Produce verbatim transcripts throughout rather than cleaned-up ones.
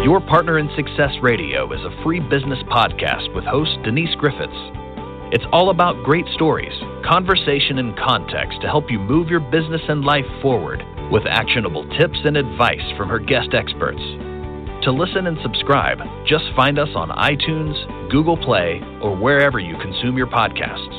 Your Partner in Success Radio is a free business podcast with host Denise Griffiths. It's all about great stories, conversation, and context to help you move your business and life forward with actionable tips and advice from her guest experts. To listen and subscribe, just find us on iTunes, Google Play, or wherever you consume your podcasts.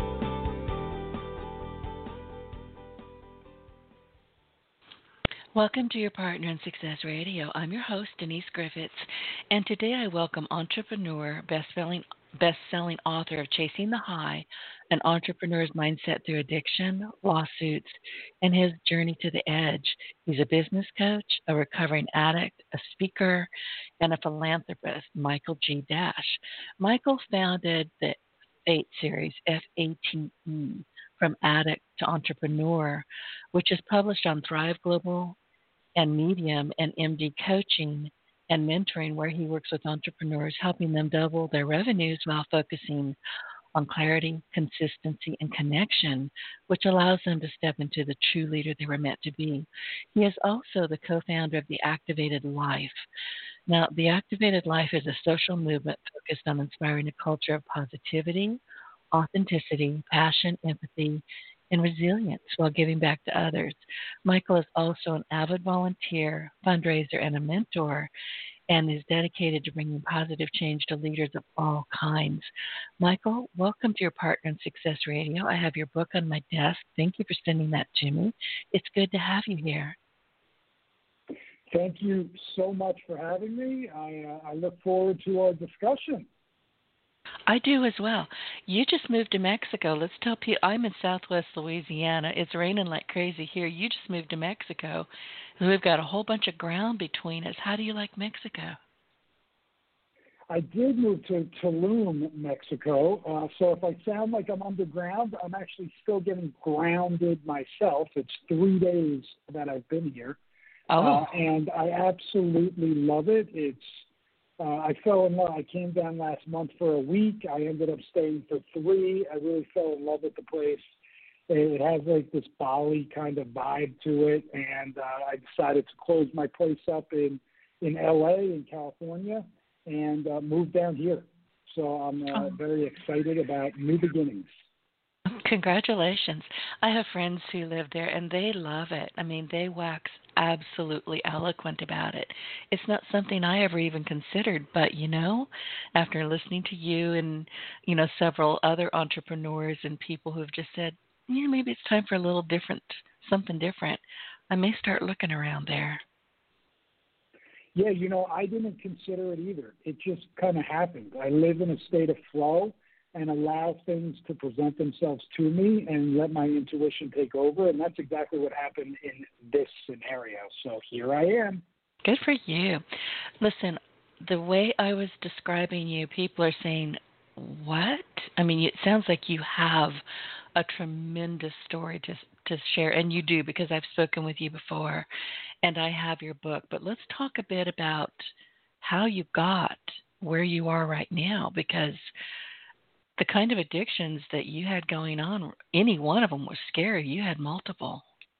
Welcome to Your Partner in Success Radio. I'm your host, Denise Griffiths, and today I welcome entrepreneur, best-selling, best-selling author of Chasing the High, An Entrepreneur's Mindset Through Addiction, Lawsuits, and his Journey to the Edge. He's a business coach, a recovering addict, a speaker, and a philanthropist, Michael G. Dash. Michael founded the FATE series, F A T E, From Addict to Entrepreneur, which is published on Thrive Global and Medium, and M D Coaching and Mentoring, where he works with entrepreneurs, helping them double their revenues while focusing on clarity, consistency, and connection, which allows them to step into the true leader they were meant to be. He is also the co-founder of The Activated Life. Now, The Activated Life is a social movement focused on inspiring a culture of positivity, authenticity, passion, empathy, and resilience while giving back to others. Michael is also an avid volunteer, fundraiser, and a mentor, and is dedicated to bringing positive change to leaders of all kinds. Michael, welcome to Your Partner in Success Radio. I have your book on my desk. Thank you for sending that to me. It's good to have you here. Thank you so much for having me. I, uh, I look forward to our discussion. I do as well. You just moved to Mexico. Let's tell people, I'm in Southwest Louisiana. It's raining like crazy here. You just moved to Mexico. And we've got a whole bunch of ground between us. How do you like Mexico? I did move to Tulum, Mexico. Uh, so if I sound like I'm underground, I'm actually still getting grounded myself. It's three days that I've been here. Oh. Uh, and I absolutely love it. It's Uh, I fell in love. I came down last month for a week. I ended up staying for three. I really fell in love with the place. It has like this Bali kind of vibe to it, and uh, I decided to close my place up in, in L A, in California, and uh, move down here. So I'm uh, oh. very excited about new beginnings. Congratulations. I have friends who live there, and they love it. I mean, they wax absolutely eloquent about it. It's not something I ever even considered, but, you know, after listening to you and, you know, several other entrepreneurs and people who've just said, yeah, maybe it's time for a little different, something different, I may start looking around there. Yeah, you know, I didn't consider it either. It just kind of happened. I live in a state of flow and allow things to present themselves to me and let my intuition take over. And that's exactly what happened in this scenario. So here I am. Good for you. Listen, the way I was describing you, people are saying, what? I mean, it sounds like you have a tremendous story to to share, and you do, because I've spoken with you before, and I have your book. But let's talk a bit about how you got where you are right now, because the kind of addictions that you had going on, any one of them was scary. You had multiple.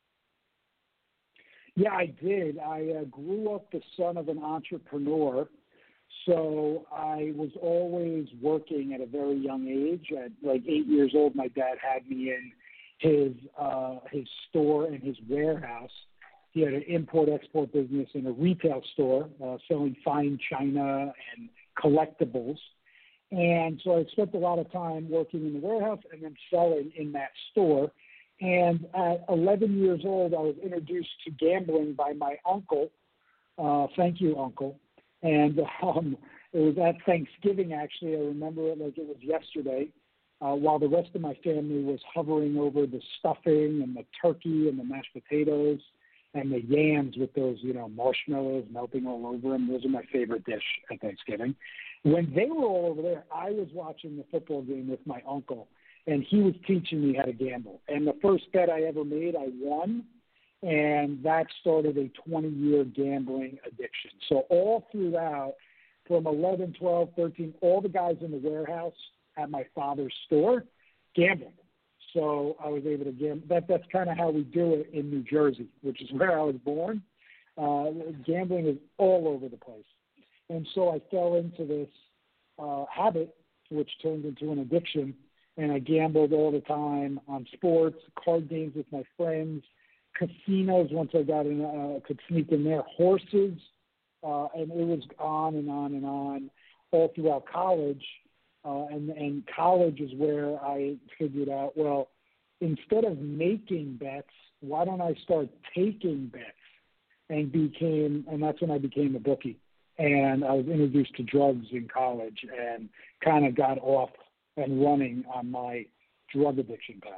Yeah, I did. I uh, grew up the son of an entrepreneur, so I was always working at a very young age. At like eight years old, my dad had me in his uh, his store and his warehouse. He had an import-export business and a retail store uh, selling fine china and collectibles. And so I spent a lot of time working in the warehouse and then selling in that store. And at eleven years old, I was introduced to gambling by my uncle. Uh, thank you, Uncle. And um, it was at Thanksgiving, actually. I remember it like it was yesterday, uh, while the rest of my family was hovering over the stuffing and the turkey and the mashed potatoes and the yams with those, you know, marshmallows melting all over them. Those are my favorite dish at Thanksgiving. When they were all over there, I was watching the football game with my uncle, and he was teaching me how to gamble. And the first bet I ever made, I won, and that started a twenty-year gambling addiction. So all throughout, from eleven, twelve, thirteen, all the guys in the warehouse at my father's store gambled. So I was able to gamble. That, that's kind of how we do it in New Jersey, which is where I was born. Uh, gambling is all over the place. And so I fell into this uh, habit, which turned into an addiction. And I gambled all the time on sports, card games with my friends, casinos once I got in, uh, could sneak in there, horses, uh, and it was on and on and on all throughout college. Uh, and, and college is where I figured out, well, instead of making bets, why don't I start taking bets? And became, and that's when I became a bookie. And I was introduced to drugs in college and kind of got off and running on my drug addiction path.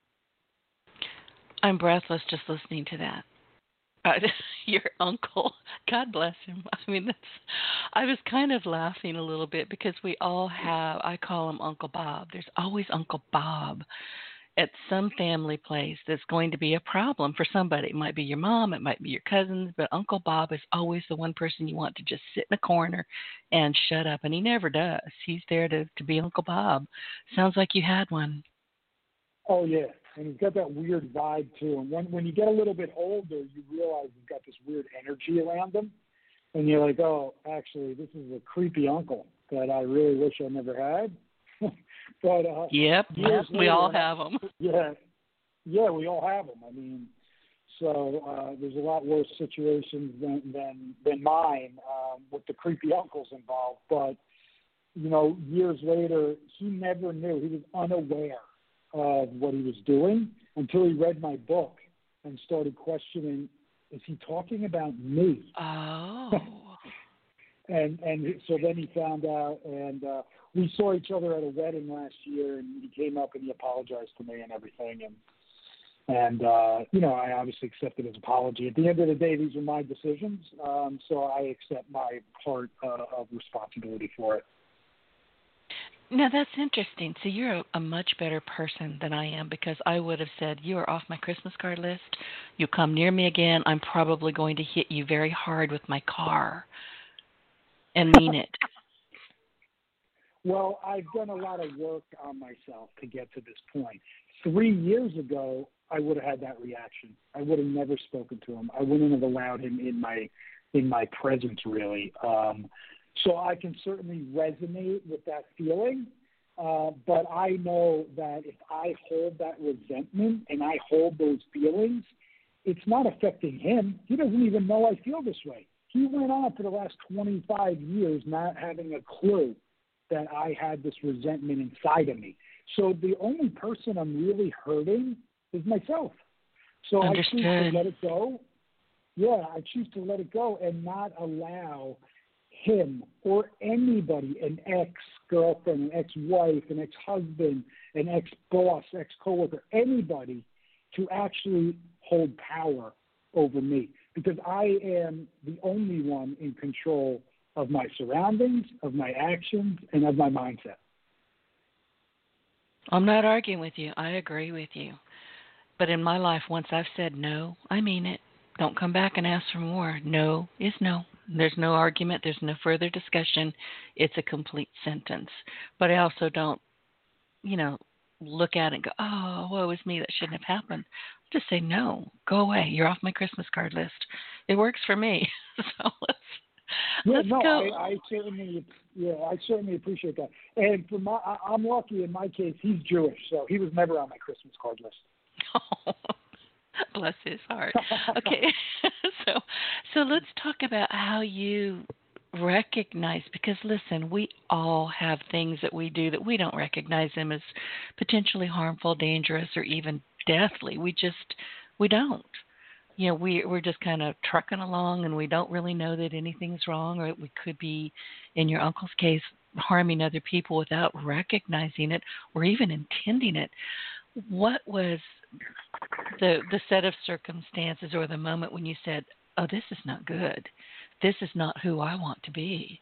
I'm breathless just listening to that. Uh, your uncle, God bless him. I mean, that's, I was kind of laughing a little bit because we all have, I call him Uncle Bob. There's always Uncle Bob at some family place that's going to be a problem for somebody. It might be your mom, it might be your cousins, but Uncle Bob is always the one person you want to just sit in a corner and shut up, and he never does. He's there to, to be Uncle Bob. Sounds like you had one. Oh, yeah, and he's got that weird vibe, too. And when, when you get a little bit older, you realize he's got this weird energy around him, and you're like, oh, actually, this is a creepy uncle that I really wish I never had. But uh, yep, yep we later, all have them. Yeah, yeah, we all have them. I mean, so uh, there's a lot worse situations than than, than mine um, with the creepy uncles involved. But you know, years later, he never knew. He was unaware of what he was doing until he read my book and started questioning: is he talking about me? Oh. and and so then he found out, and. Uh, We saw each other at a wedding last year, and he came up and he apologized to me and everything. And, and uh, you know, I obviously accepted his apology. At the end of the day, these are my decisions, um, so I accept my part uh, of responsibility for it. Now, that's interesting. So you're a, a much better person than I am, because I would have said, you are off my Christmas card list. You come near me again, I'm probably going to hit you very hard with my car and mean it. Well, I've done a lot of work on myself to get to this point. Three years ago, I would have had that reaction. I would have never spoken to him. I wouldn't have allowed him in my in my presence, really. Um, so I can certainly resonate with that feeling. Uh, but I know that if I hold that resentment and I hold those feelings, it's not affecting him. He doesn't even know I feel this way. He went on for the last twenty-five years not having a clue that I had this resentment inside of me. So the only person I'm really hurting is myself. So Understood. I choose to let it go. Yeah, I choose to let it go and not allow him or anybody, an ex-girlfriend, an ex-wife, an ex-husband, an ex-boss, ex-coworker, anybody to actually hold power over me, because I am the only one in control of my surroundings, of my actions, and of my mindset. I'm not arguing with you. I agree with you. But in my life, once I've said no, I mean it. Don't come back and ask for more. No is no. There's no argument. There's no further discussion. It's a complete sentence. But I also don't, you know, look at it and go, oh, woe is me, that shouldn't have happened. Just say no. Go away. You're off my Christmas card list. It works for me. So let's Yeah, Let's no, go. I, I certainly, yeah, I certainly appreciate that. And for my, I, I'm lucky in my case. He's Jewish, so he was never on my Christmas card list. Oh, bless his heart. Okay, so so let's talk about how you recognize, because listen, we all have things that we do that we don't recognize them as potentially harmful, dangerous, or even deathly. We just we don't. You know, we, we're just kind of trucking along, and we don't really know that anything's wrong, or we could be, in your uncle's case, harming other people without recognizing it or even intending it. What was the the set of circumstances or the moment when you said, oh, this is not good. This is not who I want to be?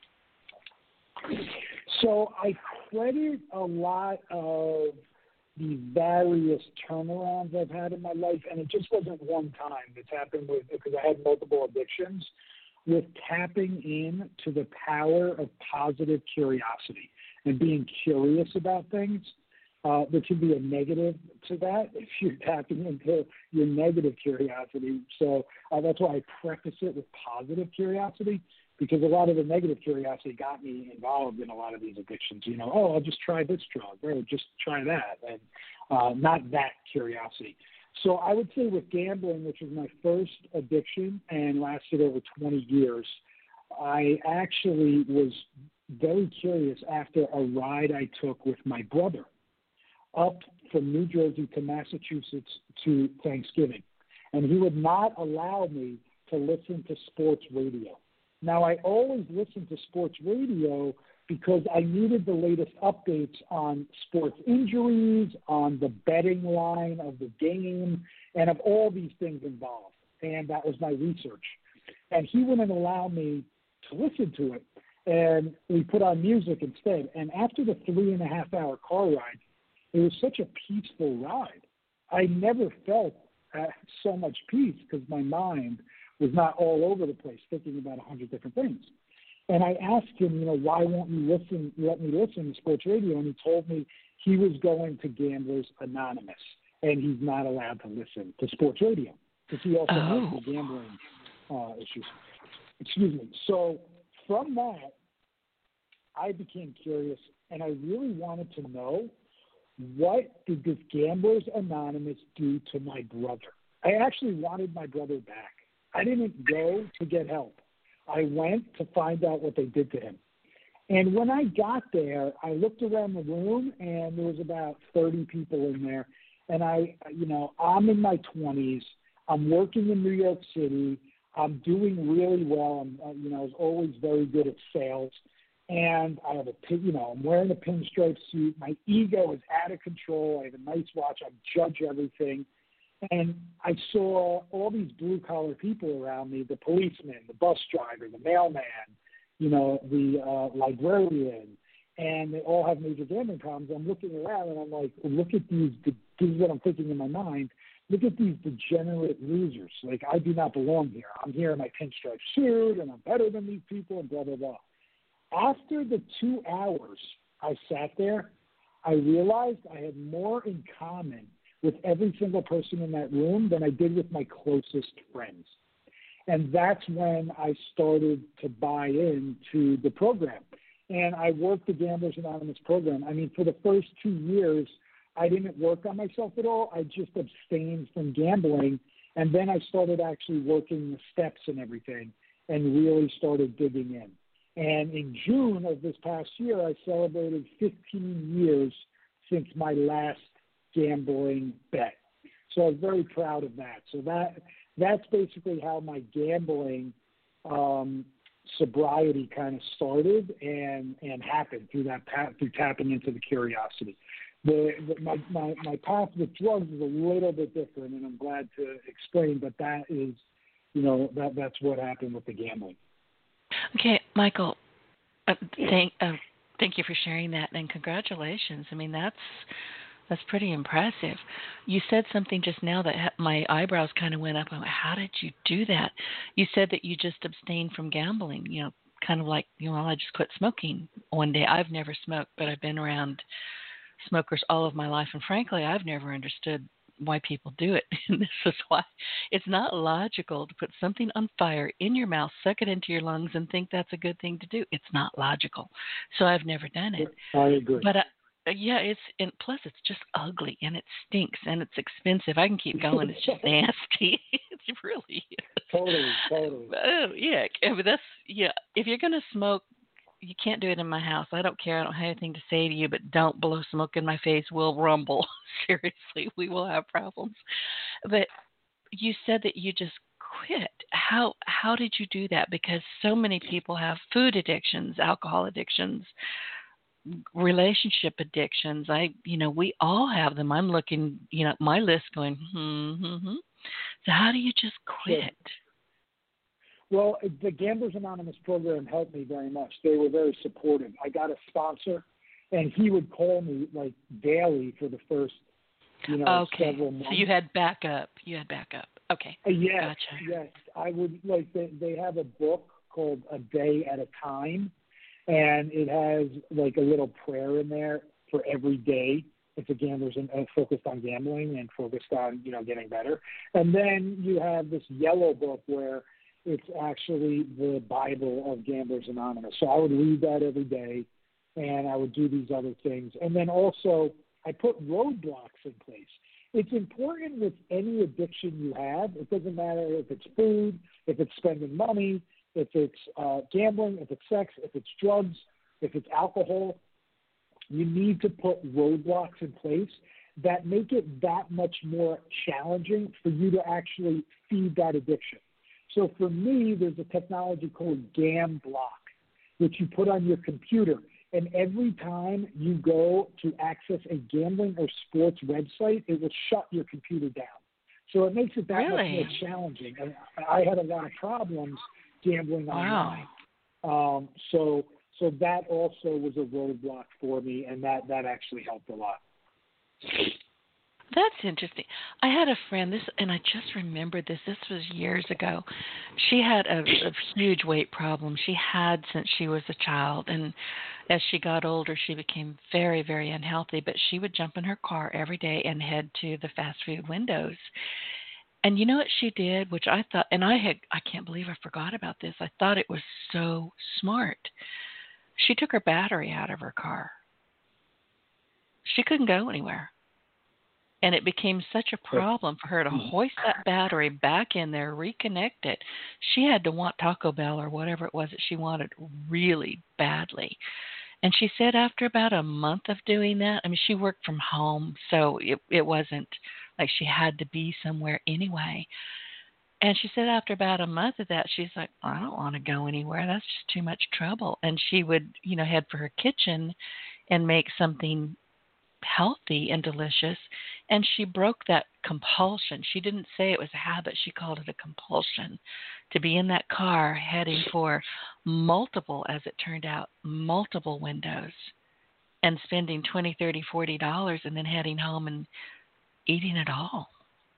So I credit a lot of the various turnarounds I've had in my life, and it just wasn't one time. It's happened with, because I had multiple addictions, with tapping in to the power of positive curiosity and being curious about things. Uh, there can be a negative to that if you're tapping into your negative curiosity. So uh, that's why I preface it with positive curiosity, because a lot of the negative curiosity got me involved in a lot of these addictions. You know, oh, I'll just try this drug, or just try that, and uh, not that curiosity. So I would say with gambling, which was my first addiction and lasted over twenty years, I actually was very curious after a ride I took with my brother up from New Jersey to Massachusetts to Thanksgiving. And he would not allow me to listen to sports radio. Now, I always listened to sports radio because I needed the latest updates on sports injuries, on the betting line of the game, and of all these things involved. And that was my research. And he wouldn't allow me to listen to it. And we put on music instead. And after the three and a half hour car ride, it was such a peaceful ride. I never felt uh, so much peace because my mind was not all over the place thinking about a hundred different things. And I asked him, you know, why won't you listen, let me listen to sports radio? And he told me he was going to Gamblers Anonymous, and he's not allowed to listen to sports radio because he also oh. has the gambling uh, issues. Excuse me. So from that, I became curious, and I really wanted to know, what did this Gamblers Anonymous do to my brother? I actually wanted my brother back. I didn't go to get help. I went to find out what they did to him. And when I got there, I looked around the room, and there was about thirty people in there. And I, you know, I'm in my twenties. I'm working in New York City. I'm doing really well. I'm, uh, you know, I was always very good at sales. And I have a, you know, I'm wearing a pinstripe suit. My ego is out of control. I have a nice watch. I judge everything. And I saw all these blue-collar people around me, the policeman, the bus driver, the mailman, you know, the uh, librarian, and they all have major gambling problems. I'm looking around, and I'm like, look at these, this is what I'm thinking in my mind, look at these degenerate losers. Like, I do not belong here. I'm here in my pinstripe suit, and I'm better than these people, and blah, blah, blah. After the two hours I sat there, I realized I had more in common with every single person in that room than I did with my closest friends. And that's when I started to buy into the program. And I worked the Gamblers Anonymous program. I mean, for the first two years, I didn't work on myself at all. I just abstained from gambling. And then I started actually working the steps and everything and really started digging in. And in June of this past year, I celebrated fifteen years since my last gambling bet. So I was very proud of that. So that that's basically how my gambling um, sobriety kind of started and, and happened through that path, through tapping into the curiosity. The, the, my, my, my path with drugs is a little bit different, and I'm glad to explain, but that is, you know, that that's what happened with the gambling. Okay, Michael, uh, thank uh, thank you for sharing that, and congratulations. I mean, that's that's pretty impressive. You said something just now that ha- my eyebrows kind of went up. I'm like, how did you do that? You said that you just abstained from gambling, you know, kind of like, you know, I just quit smoking one day. I've never smoked, but I've been around smokers all of my life, and frankly, I've never understood why people do it. And this is why it's not logical to put something on fire in your mouth, suck it into your lungs, and think that's a good thing to do. It's not logical. So I've never done it. I agree. But uh, yeah, it's and plus it's just ugly and it stinks and it's expensive. I can keep going. It's just nasty. It really is. Totally, totally. Oh yeah, but that's yeah. If you're gonna smoke, you can't do it in my house. I don't care. I don't have anything to say to you, but don't blow smoke in my face. We'll rumble. Seriously, we will have problems. But you said that you just quit. How how did you do that? Because so many people have food addictions, alcohol addictions, relationship addictions. I, you know, we all have them. I'm looking, you know, at my list going, hmm, hmm, hmm. So how do you just quit? Sure. Well, the Gamblers Anonymous program helped me very much. They were very supportive. I got a sponsor, and he would call me like daily for the first, you know, okay. several months. So you had backup. You had backup. Okay. Uh, yes, gotcha. yes. I would like they, they have a book called A Day at a Time, and it has like a little prayer in there for every day if a gambler's in, uh, focused on gambling and focused on, you know, getting better. And then you have this yellow book where it's actually the Bible of Gamblers Anonymous. So I would read that every day, and I would do these other things. And then also I put roadblocks in place. It's important with any addiction you have. It doesn't matter if it's food, if it's spending money, if it's uh, gambling, if it's sex, if it's drugs, if it's alcohol. You need to put roadblocks in place that make it that much more challenging for you to actually feed that addiction. So for me, there's a technology called GamBlock, which you put on your computer. And every time you go to access a gambling or sports website, it will shut your computer down. So it makes it that Really? much more challenging. And I had a lot of problems gambling Wow. online. Um, so so that also was a roadblock for me, and that, that actually helped a lot. That's interesting. I had a friend, this, and I just remembered this. This was years ago. She had a, a huge weight problem. She had since she was a child, and as she got older, she became very, very unhealthy. But she would jump in her car every day and head to the fast food windows. And you know what she did, which I thought, and I had, I can't believe I forgot about this. I thought it was so smart. She took her battery out of her car. She couldn't go anywhere. And it became such a problem for her to hoist that battery back in there, reconnect it. She had to want Taco Bell or whatever it was that she wanted really badly. And she said after about a month of doing that, I mean, she worked from home, so it, it wasn't like she had to be somewhere anyway. And she said after about a month of that, she's like, I don't want to go anywhere. That's just too much trouble. And she would, you know, head for her kitchen and make something healthy and delicious. And she broke that compulsion. She didn't say it was a habit. She called it a compulsion to be in that car heading for multiple, as it turned out, multiple windows and spending twenty, thirty, forty dollars and then heading home and eating it all.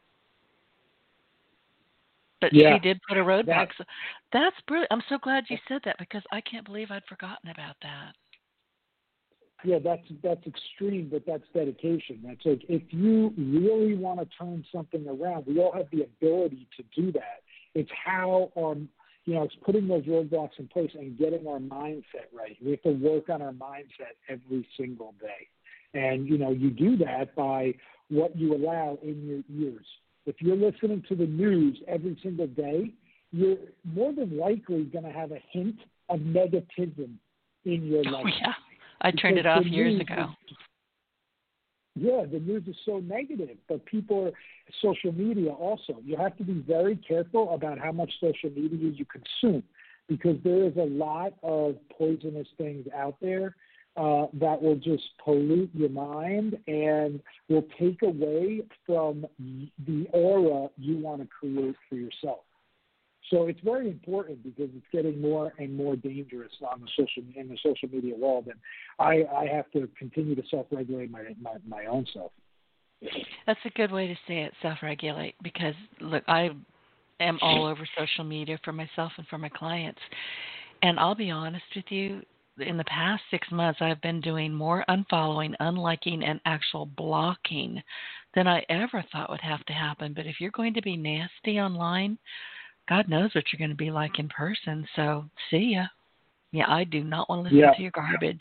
But Yeah, she did put a roadblock. that, So that's brilliant. I'm so glad you said that because I can't believe I'd forgotten about that. yeah, that's that's extreme, but that's dedication. That's like if you really want to turn something around, we all have the ability to do that. It's how our, you know, it's putting those roadblocks in place and getting our mindset right. We have to work on our mindset every single day, and you know, you do that by what you allow in your ears. If you're listening to the news every single day, you're more than likely going to have a hint of negativism in your life. Oh, yeah. I turned Because it off the years news ago. is- yeah, the news is so negative, but people are, social media also. You have to be very careful about how much social media you consume because there is a lot of poisonous things out there uh, that will just pollute your mind and will take away from the aura you want to create for yourself. So it's very important because it's getting more and more dangerous on the social in the social media world, and I, I have to continue to self-regulate my, my my own self. That's a good way to say it, self-regulate, because, look, I am all over social media for myself and for my clients. And I'll be honest with you, in the past six months, I've been doing more unfollowing, unliking, and actual blocking than I ever thought would have to happen. But if you're going to be nasty online, God knows what you're going to be like in person. So see ya. Yeah, I do not want to listen Yeah. to your garbage.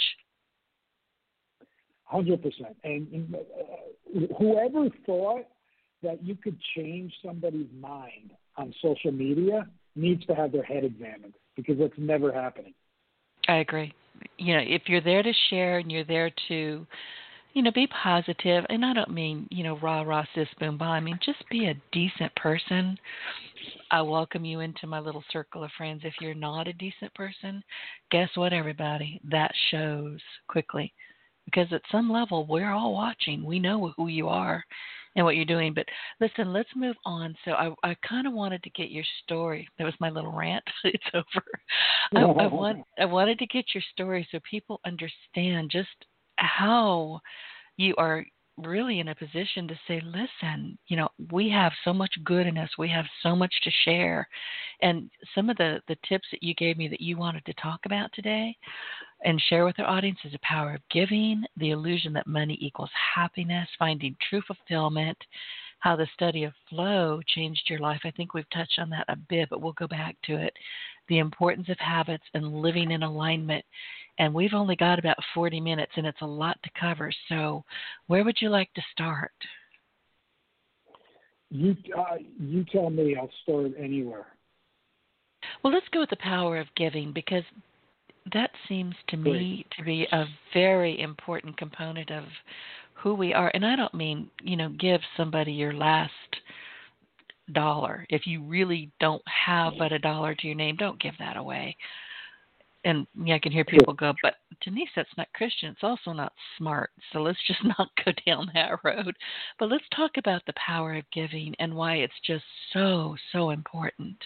one hundred percent. And, and uh, whoever thought that you could change somebody's mind on social media needs to have their head examined because that's never happening. I agree. You know, if you're there to share and you're there to, you know, be positive, and I don't mean, you know, rah, rah, sis, boom, bah. I mean, just be a decent person. I welcome you into my little circle of friends. If you're not a decent person, guess what, everybody? That shows quickly. Because at some level, we're all watching. We know who you are and what you're doing. But listen, let's move on. So I, I kind of wanted to get your story. That was my little rant. It's over. I, I, want, I wanted to get your story so people understand just how you are really in a position to say, listen, you know, we have so much good in us. We have so much to share. And some of the, the tips that you gave me that you wanted to talk about today and share with our audience is the power of giving, the illusion that money equals happiness, finding true fulfillment, how the study of flow changed your life. I think we've touched on that a bit, but we'll go back to it. The importance of habits and living in alignment. And we've only got about forty minutes, and it's a lot to cover. So where would you like to start? You, uh, you tell me. I'll start anywhere. Well, let's go with the power of giving, because that seems to me to be a very important component of who we are. And I don't mean, you know, give somebody your last dollar. If you really don't have but a dollar to your name, don't give that away. And yeah, I can hear people go, but Denise, that's not Christian. It's also not smart. So let's just not go down that road. But let's talk about the power of giving and why it's just so, so important.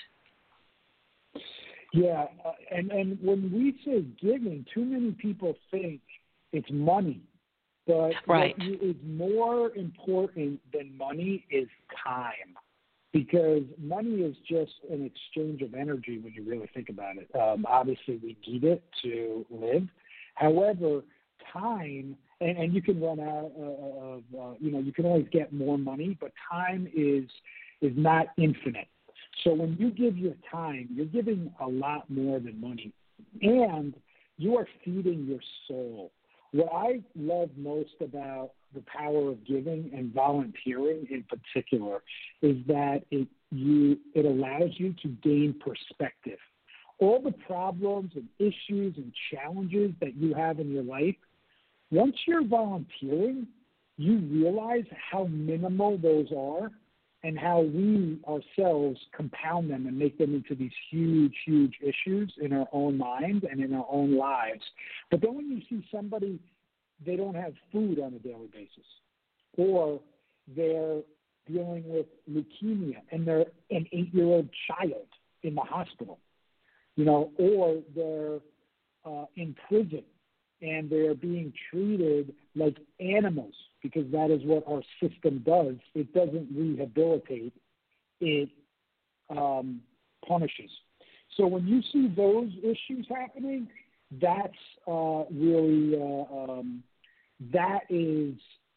Yeah, uh, and, and when we say giving, too many people think it's money. But right. what is more important than money is time, because money is just an exchange of energy when you really think about it. Um, obviously, we need it to live. However, time, and, and you can run out of, uh, you know, you can always get more money, but time is is not infinite. So when you give your time, you're giving a lot more than money, and you are feeding your soul. What I love most about the power of giving and volunteering in particular is that it you it allows you to gain perspective. All the problems and issues and challenges that you have in your life, once you're volunteering, you realize how minimal those are and how we ourselves compound them and make them into these huge, huge issues in our own minds and in our own lives. But then when you see somebody, they don't have food on a daily basis, or they're dealing with leukemia and they're an eight-year-old child in the hospital, you know, or they're uh, in prison and they're being treated like animals, because that is what our system does. It doesn't rehabilitate, it um, punishes. So when you see those issues happening, that's uh, really, uh, um, that is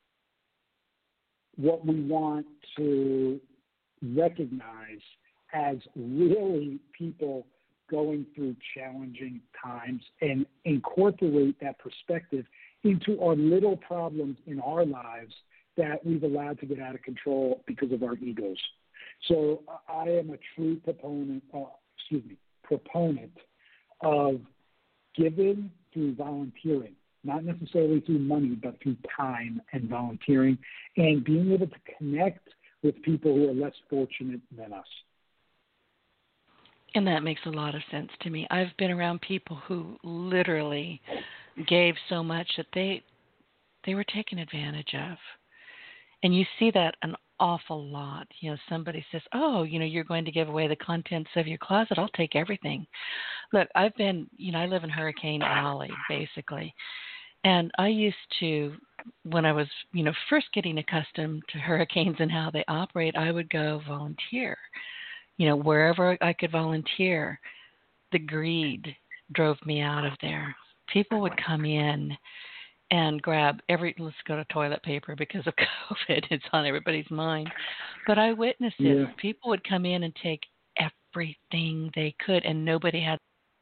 what we want to recognize as really people going through challenging times, and incorporate that perspective into our little problems in our lives that we've allowed to get out of control because of our egos. So I am a true proponent, uh, excuse me, proponent of giving through volunteering, not necessarily through money, but through time and volunteering, and being able to connect with people who are less fortunate than us. And that makes a lot of sense to me. I've been around people who literally gave so much that they they were taken advantage of. And you see that an awful lot. You know, somebody says, oh, you know, you're going to give away the contents of your closet. I'll take everything. Look, I've been, you know, I live in Hurricane Alley, basically. And I used to, when I was, you know, first getting accustomed to hurricanes and how they operate, I would go volunteer. You know, wherever I could volunteer, the greed drove me out of there. People would come in and grab every, let's go to toilet paper because of COVID. It's on everybody's mind. But I witnessed it. Yeah. People would come in and take everything they could, and nobody had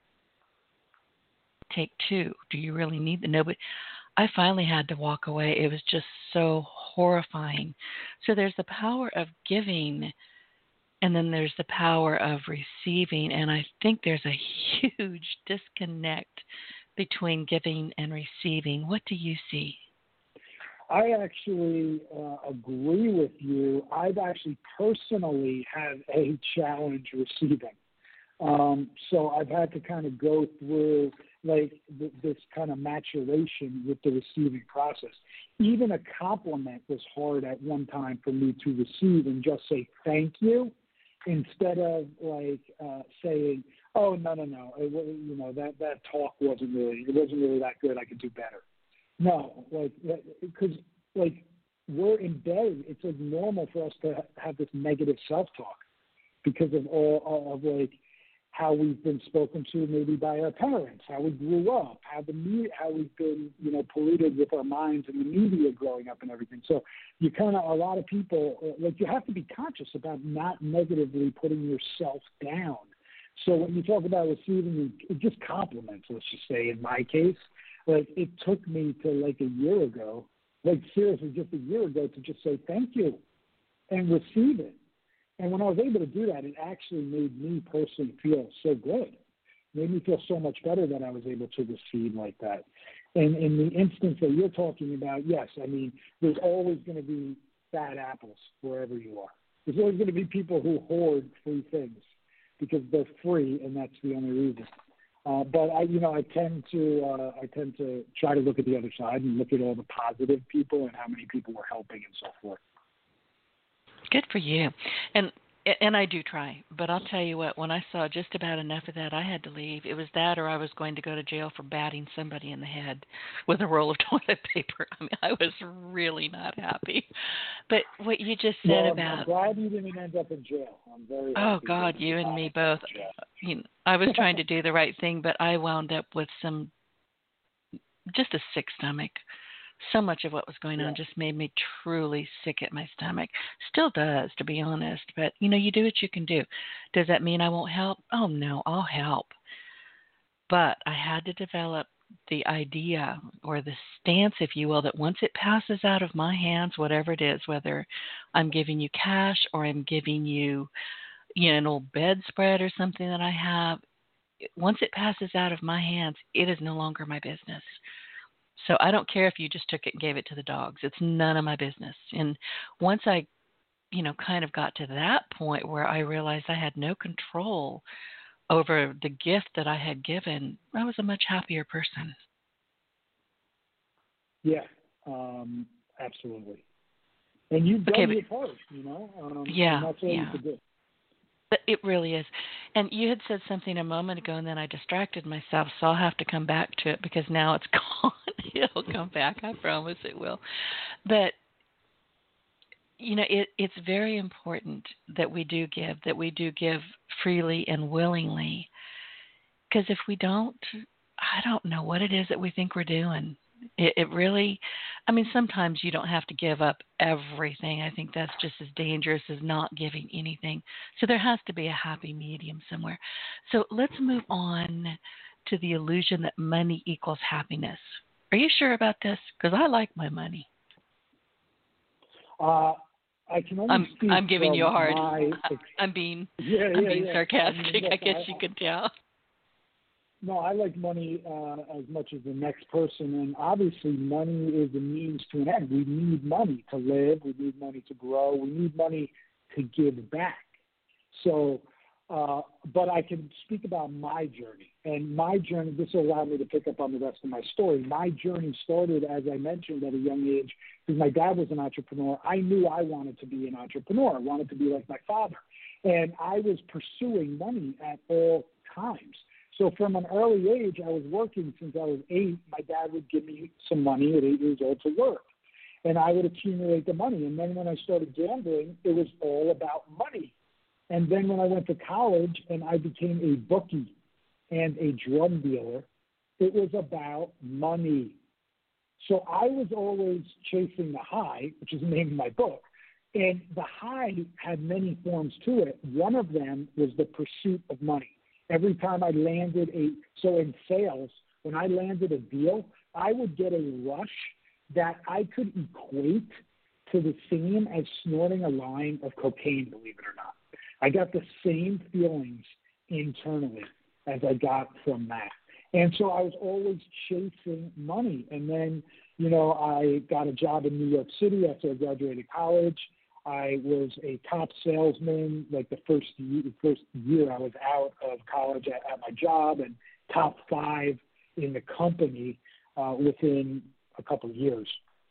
to take two. Do you really need the nobody? I finally had to walk away. It was just so horrifying. So there's the power of giving, and then there's the power of receiving. And I think there's a huge disconnect between giving and receiving. What do you see? I actually uh, agree with you. I've actually personally had a challenge receiving. Um, so I've had to kind of go through like th- this kind of maturation with the receiving process. Even a compliment was hard at one time for me to receive and just say thank you, instead of like uh, saying, oh, no, no, no, it, you know, that, that talk wasn't really, it wasn't really that good. I could do better. No, like, because like we're embedded. It's like normal for us to have this negative self-talk because of all of like how we've been spoken to maybe by our parents, how we grew up, how the me- how we've been, you know, polluted with our minds and the media growing up and everything. So you kind of, a lot of people, like you have to be conscious about not negatively putting yourself down. So when you talk about receiving just compliments, let's just say in my case, like it took me to like a year ago, like seriously just a year ago to just say thank you and receive it. And when I was able to do that, it actually made me personally feel so good. It made me feel so much better that I was able to receive like that. And in the instance that you're talking about, yes, I mean, there's always going to be bad apples wherever you are. There's always going to be people who hoard free things because they're free, and that's the only reason. Uh, but I, you know, I tend to, uh, I tend to try to look at the other side and look at all the positive people and how many people we're helping and so forth. Good for you. And and I do try, but I'll tell you what, when I saw just about enough of that, I had to leave. It was that or I was going to go to jail for batting somebody in the head with a roll of toilet paper. I mean, I was really not happy. But what you just said well, about... I'm glad you didn't end up in jail. I'm very Oh, happy God, you and me both. You know, I was trying to do the right thing, but I wound up with some, just a sick stomach. So much of what was going on yeah. just made me truly sick at my stomach. Still does, to be honest. But, you know, you do what you can do. Does that mean I won't help? Oh, no, I'll help. But I had to develop the idea or the stance, if you will, that once it passes out of my hands, whatever it is, whether I'm giving you cash or I'm giving you, you know, an old bedspread or something that I have, once it passes out of my hands, it is no longer my business. So I don't care if you just took it and gave it to the dogs. It's none of my business. And once I, you know, kind of got to that point where I realized I had no control over the gift that I had given, I was a much happier person. Yeah, um, absolutely. And you've done okay, your part, you know. Um, yeah, and that's all yeah. you could do. But it really is. And you had said something a moment ago, and then I distracted myself, so I'll have to come back to it because now it's gone. It'll come back. I promise it will. But, you know, it, it's very important that we do give, that we do give freely and willingly. Because if we don't, I don't know what it is that we think we're doing. It, it really, I mean, sometimes you don't have to give up everything. I think that's just as dangerous as not giving anything. So there has to be a happy medium somewhere. So let's move on to the illusion that money equals happiness. Are you sure about this? Because I like my money. Uh, I can only I'm, speak I'm giving from you a hard. my I'm being, yeah, I'm yeah, being yeah. sarcastic. I, mean, look, I guess I, you could tell. No, I like money uh, as much as the next person, and obviously money is a means to an end. We need money to live. We need money to grow. We need money to give back. So, uh, but I can speak about my journey. And my journey, this will allow me to pick up on the rest of my story. My journey started, as I mentioned, at a young age, because my dad was an entrepreneur. I knew I wanted to be an entrepreneur. I wanted to be like my father. And I was pursuing money at all times. So from an early age, I was working since I was eight. My dad would give me some money at eight years old to work, and I would accumulate the money. And then when I started gambling, it was all about money. And then when I went to college and I became a bookie and a drum dealer, it was about money. So I was always chasing the high, which is the name of my book. And the high had many forms to it. One of them was the pursuit of money. Every time I landed a, so in sales, when I landed a deal, I would get a rush that I could equate to the same as snorting a line of cocaine, believe it or not. I got the same feelings internally as I got from that. And so I was always chasing money. And then, you know, I got a job in New York City after I graduated college. I was a top salesman, like the first year, the first year I was out of college at, at my job, and top five in the company uh, within a couple of years.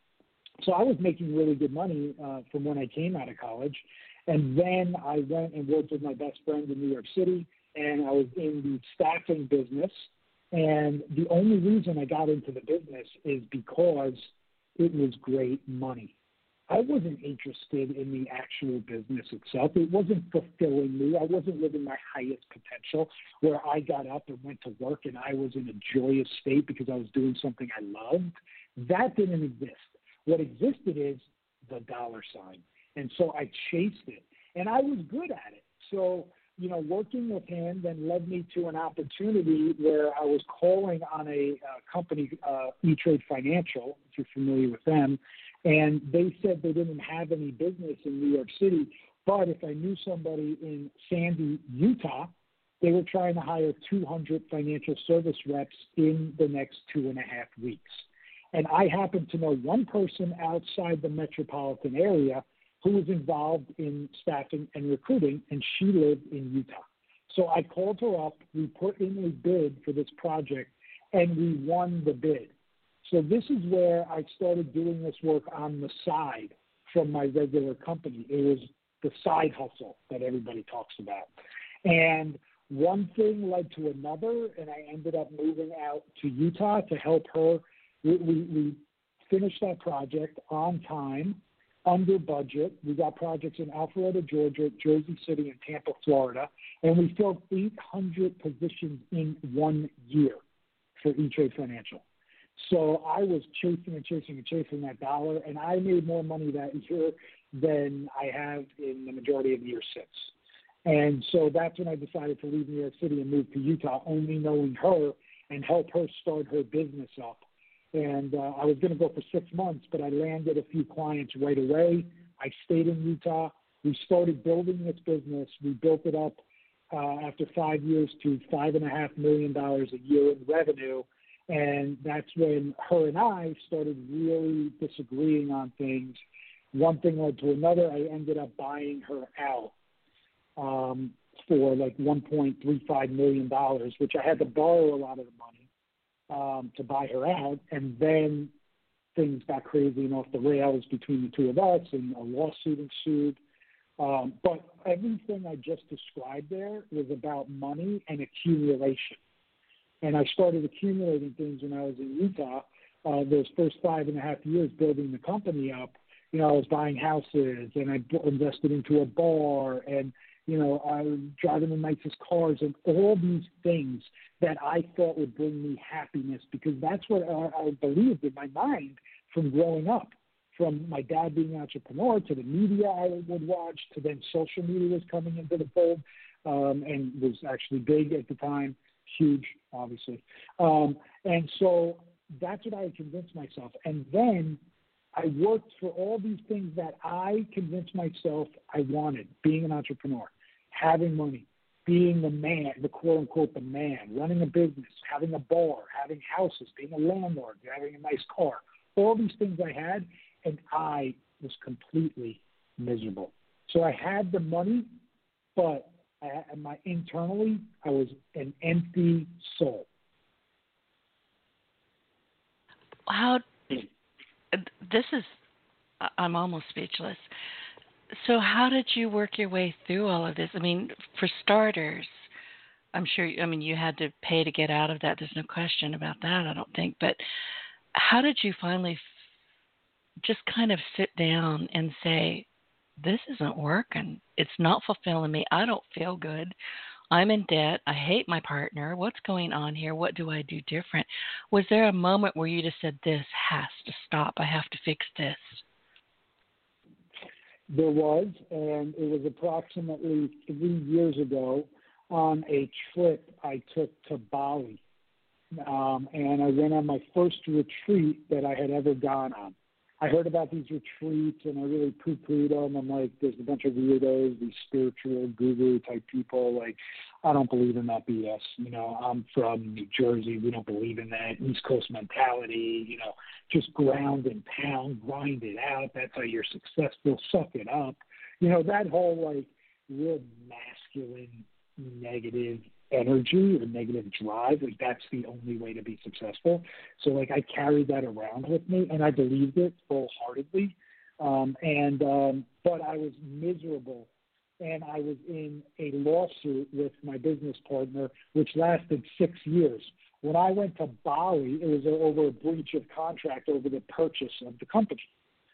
So I was making really good money uh, from when I came out of college. And then I went and worked with my best friend in New York City, and I was in the staffing business. And the only reason I got into the business is because it was great money. I wasn't interested in the actual business itself. It wasn't fulfilling me. I wasn't living my highest potential where I got up and went to work and I was in a joyous state because I was doing something I loved. That didn't exist. What existed is the dollar sign. And so I chased it, and I was good at it. So, you know, working with him then led me to an opportunity where I was calling on a uh, company, uh, E-Trade Financial, if you're familiar with them, and they said they didn't have any business in New York City, but if I knew somebody in Sandy, Utah, they were trying to hire two hundred financial service reps in the next two and a half weeks. And I happened to know one person outside the metropolitan area who was involved in staffing and recruiting, and she lived in Utah. So I called her up, we put in a bid for this project, and we won the bid. So this is where I started doing this work on the side from my regular company. It was the side hustle that everybody talks about. And one thing led to another, and I ended up moving out to Utah to help her. We, we, we finished that project on time, under budget. We got projects in Alpharetta, Georgia, Jersey City, and Tampa, Florida, and we filled eight hundred positions in one year for E-Trade Financial. So I was chasing and chasing and chasing that dollar, and I made more money that year than I have in the majority of the years since. And so that's when I decided to leave New York City and move to Utah, only knowing her and help her start her business up. And uh, I was going to go for six months, but I landed a few clients right away. I stayed in Utah. We started building this business. We built it up uh, after five years to five and a half million dollars a year in revenue. And that's when her and I started really disagreeing on things. One thing led to another. I ended up buying her out um, for like one point three five million dollars, which I had to borrow a lot of the money um, to buy her out. And then things got crazy and off the rails between the two of us, and a lawsuit ensued. Um, but everything I just described there was about money and accumulation. And I started accumulating things when I was in Utah. Uh, those first five and a half years building the company up, you know, I was buying houses, and I invested into a bar, and, you know, I was driving the nicest cars, and all these things that I thought would bring me happiness, because that's what I, I believed in my mind from growing up. From my dad being an entrepreneur to the media I would watch, to then social media was coming into the fold, um, and was actually big at the time. Huge, obviously. Um, and so that's what I had convinced myself. And then I worked for all these things that I convinced myself I wanted: being an entrepreneur, having money, being the man, the quote-unquote the man, running a business, having a bar, having houses, being a landlord, having a nice car. All these things I had, and I was completely miserable. So I had the money, but I, my internally, I was an empty soul. How, this is, I'm almost speechless. So how did you work your way through all of this? I mean, for starters, I'm sure, I mean, you had to pay to get out of that. There's no question about that, I don't think. But how did you finally f- just kind of sit down and say, this isn't working. It's not fulfilling me. I don't feel good. I'm in debt. I hate my partner. What's going on here? What do I do different? Was there a moment where you just said, this has to stop? I have to fix this? There was, and it was approximately three years ago on a trip I took to Bali. Um, and I went on my first retreat that I had ever gone on. I heard about these retreats, and I really poo-pooed them. I'm like, there's a bunch of weirdos, these spiritual guru-type people. Like, I don't believe in that B S. You know, I'm from New Jersey. We don't believe in that East Coast mentality. You know, just ground and pound, grind it out. That's how you're successful. Suck it up. You know, that whole, like, real masculine, negative energy or negative drive, like that's the only way to be successful. So like I carried that around with me, and I believed it wholeheartedly. Um, and um, but I was miserable, and I was in a lawsuit with my business partner, which lasted six years. When I went to Bali, it was over a breach of contract over the purchase of the company.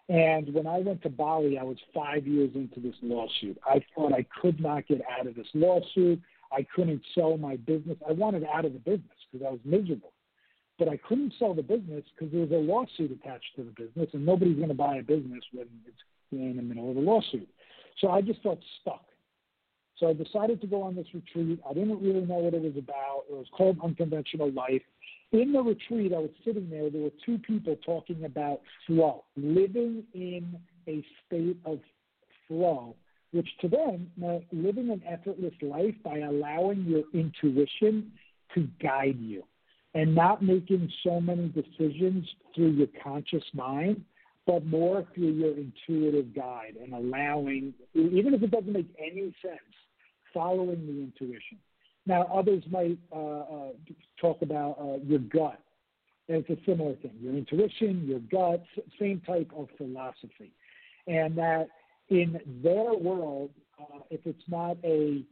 And when I went to Bali, I was five years into this lawsuit. I thought I could not get out of this lawsuit. I couldn't sell my business. I wanted out of the business because I was miserable. But I couldn't sell the business because there was a lawsuit attached to the business, and nobody's going to buy a business when it's in the middle of a lawsuit. So I just felt stuck. So I decided to go on this retreat. I didn't really know what it was about. It was called Unconventional Life. In the retreat, I was sitting there. There were two people talking about flow, living in a state of flow, which to them meant living an effortless life by allowing your intuition to guide you and not making so many decisions through your conscious mind, but more through your intuitive guide and allowing, even if it doesn't make any sense, following the intuition. Now, others might uh, uh, talk about uh, your gut. And it's a similar thing. Your intuition, your gut, same type of philosophy. And that in their world, uh, if it's not a,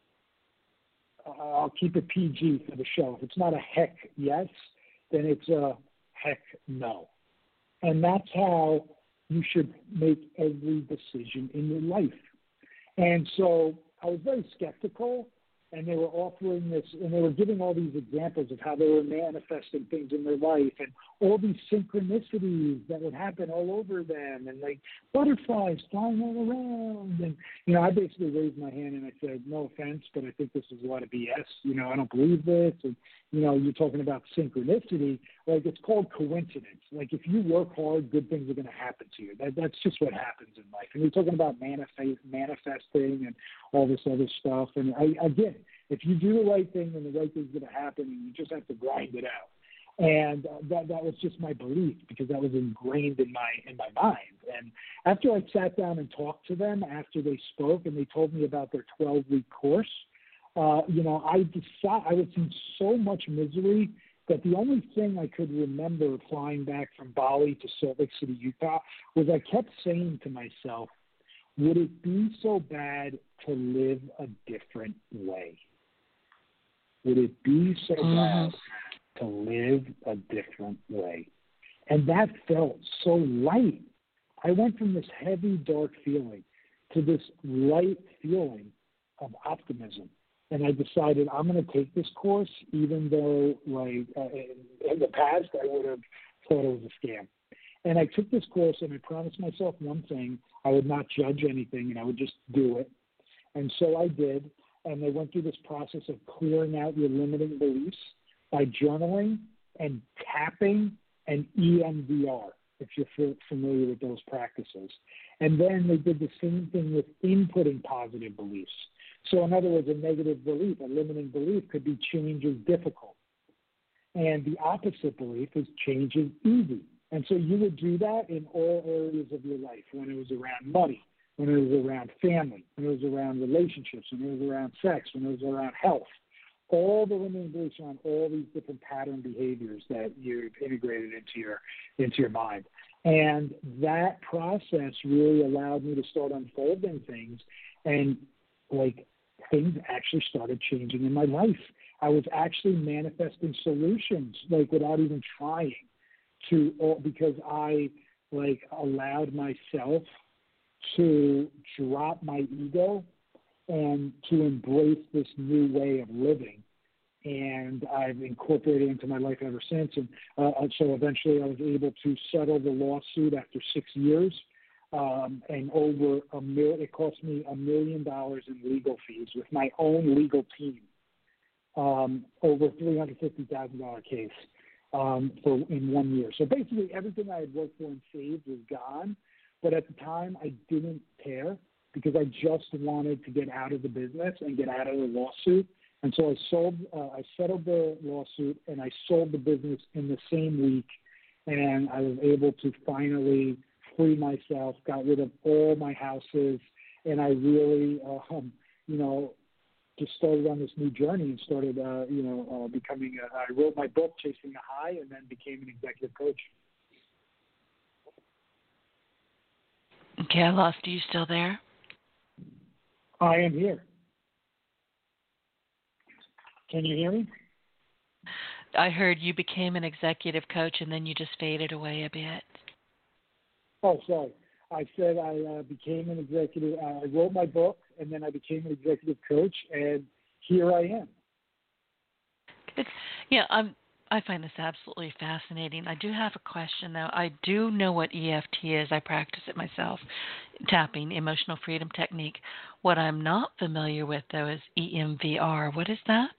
uh, I'll keep it P G for the show, if it's not a heck yes, then it's a heck no. And that's how you should make every decision in your life. And so I was very skeptical, and they were offering this, and they were giving all these examples of how they were manifesting things in their life and all these synchronicities that would happen all over them, and like butterflies flying all around. And, you know, I basically raised my hand and I said, no offense, but I think this is a lot of B S. You know, I don't believe this. And, you know, you're talking about synchronicity. Like, it's called coincidence. Like, if you work hard, good things are going to happen to you. That, that's just what happens in life. And you're talking about manifest, manifesting and all this other stuff. And, I, again, if you do the right thing, then the right thing's going to happen, and you just have to grind it out. And uh, that that was just my belief, because that was ingrained in my in my mind. And after I sat down and talked to them after they spoke, and they told me about their twelve-week course, uh, you know, I decided I was in so much misery that the only thing I could remember flying back from Bali to Salt Lake City, Utah, was I kept saying to myself, would it be so bad to live a different way? Would it be so mm-hmm. bad to live a different way? And that felt so light. I went from this heavy, dark feeling to this light feeling of optimism. And I decided I'm going to take this course, even though, like, uh, in the past, I would have thought it was a scam. And I took this course, and I promised myself one thing: I would not judge anything, and I would just do it. And so I did. And they went through this process of clearing out your limiting beliefs by journaling and tapping and E M D R, if you're familiar with those practices. And then they did the same thing with inputting positive beliefs. So in other words, a negative belief, a limiting belief, could be change is difficult. And the opposite belief is change is easy. And so you would do that in all areas of your life, when it was around money, when it was around family, when it was around relationships, when it was around sex, when it was around health. All the limiting beliefs on all these different pattern behaviors that you've integrated into your into your mind. And that process really allowed me to start unfolding things, and like things actually started changing in my life. I was actually manifesting solutions, like without even trying to, because I like allowed myself to drop my ego and to embrace this new way of living. And I've incorporated it into my life ever since. And uh, so eventually I was able to settle the lawsuit after six years. Um, and over a mil- it cost me a million dollars in legal fees with my own legal team. Um, over three hundred fifty thousand dollars case um, for in one year. So basically everything I had worked for and saved was gone. But at the time, I didn't care, because I just wanted to get out of the business and get out of the lawsuit. And so I sold, uh, I settled the lawsuit, and I sold the business in the same week. And I was able to finally free myself, got rid of all my houses, and I really, uh, um, you know, just started on this new journey and started, uh, you know, uh, becoming. A, I wrote my book, Chasing the High, and then became an executive coach. Okay, I lost you. Still there? I am here. Can you hear me? I heard you became an executive coach, and then you just faded away a bit. Oh, sorry. I said I uh, became an executive. Uh, I wrote my book, and then I became an executive coach, and here I am. Good. Yeah, I'm. I find this absolutely fascinating. I do have a question, though. I do know what E F T is. I practice it myself, tapping, emotional freedom technique. What I'm not familiar with, though, is E M V R. What is that?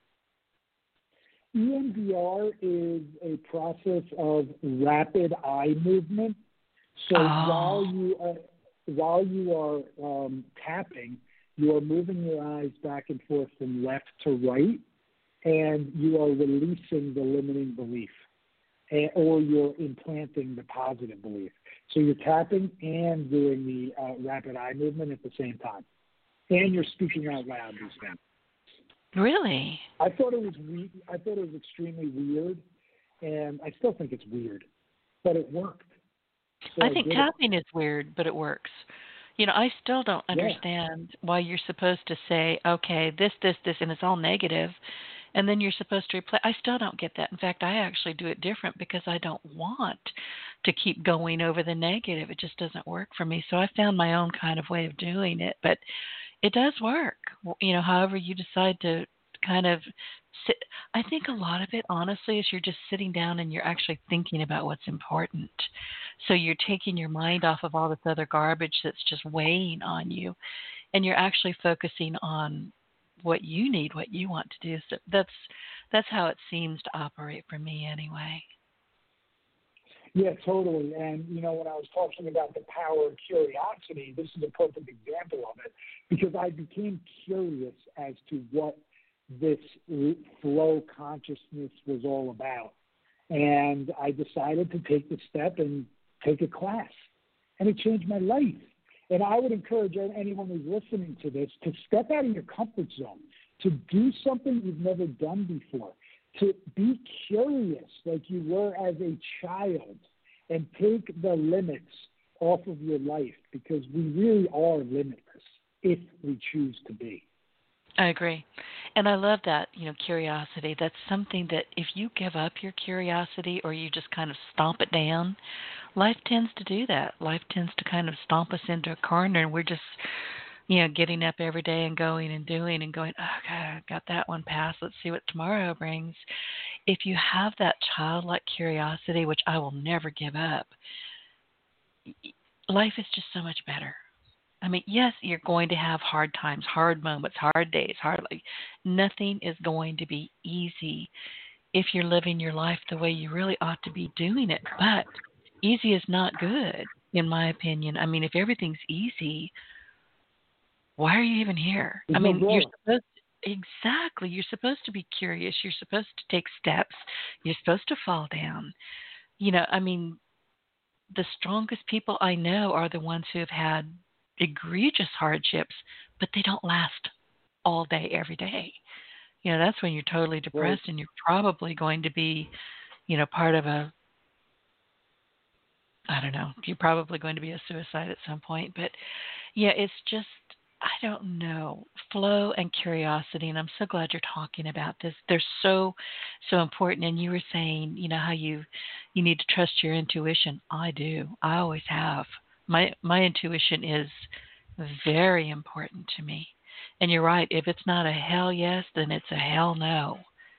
E M D R is a process of rapid eye movement. So Oh. while you are, while you are um, tapping, you are moving your eyes back and forth from left to right, and you are releasing the limiting belief, and, or you're implanting the positive belief. So you're tapping and doing the uh, rapid eye movement at the same time, and you're speaking out loud these things. Really? I thought it was we- I thought it was extremely weird, and I still think it's weird, but it worked. So I think I tapping is weird, but it works. You know, I still don't Yeah. understand why you're supposed to say, okay, this, this, this, and it's all negative, and then you're supposed to replay. I still don't get that. In fact, I actually do it different because I don't want to keep going over the negative. It just doesn't work for me. So I found my own kind of way of doing it, but it does work. You know, however you decide to kind of sit. I think a lot of it, honestly, is you're just sitting down and you're actually thinking about what's important. So you're taking your mind off of all this other garbage that's just weighing on you, and you're actually focusing on what you need, what you want to do. So that's that's how it seems to operate for me, anyway. Yeah, totally. And, you know, when I was talking about the power of curiosity, this is a perfect example of it, because I became curious as to what this flow consciousness was all about. And I decided to take the step and take a class. And it changed my life. And I would encourage anyone who's listening to this to step out of your comfort zone, to do something you've never done before, to be curious like you were as a child, and take the limits off of your life, because we really are limitless if we choose to be. I agree. And I love that, you know, curiosity. That's something that if you give up your curiosity or you just kind of stomp it down, life tends to do that. Life tends to kind of stomp us into a corner, and we're just, you know, getting up every day and going and doing and going, oh, God, I got that one passed. Let's see what tomorrow brings. If you have that childlike curiosity, which I will never give up, life is just so much better. I mean, yes, you're going to have hard times, hard moments, hard days, hard life. Nothing is going to be easy if you're living your life the way you really ought to be doing it. But easy is not good, in my opinion. I mean, if everything's easy, why are you even here? There's I mean, no you're growth. supposed to, exactly. You're supposed to be curious. You're supposed to take steps. You're supposed to fall down. You know, I mean, the strongest people I know are the ones who have had egregious hardships, but they don't last all day, every day. You know, that's when you're totally depressed, Right. and you're probably going to be, you know, part of a, I don't know, you're probably going to be a suicide at some point. But yeah, it's just, I don't know, flow and curiosity. And I'm so glad you're talking about this. They're so, so important. And you were saying, you know, how you, you need to trust your intuition. I do. I always have. My, my intuition is very important to me. And you're right. If it's not a hell yes, then it's a hell no.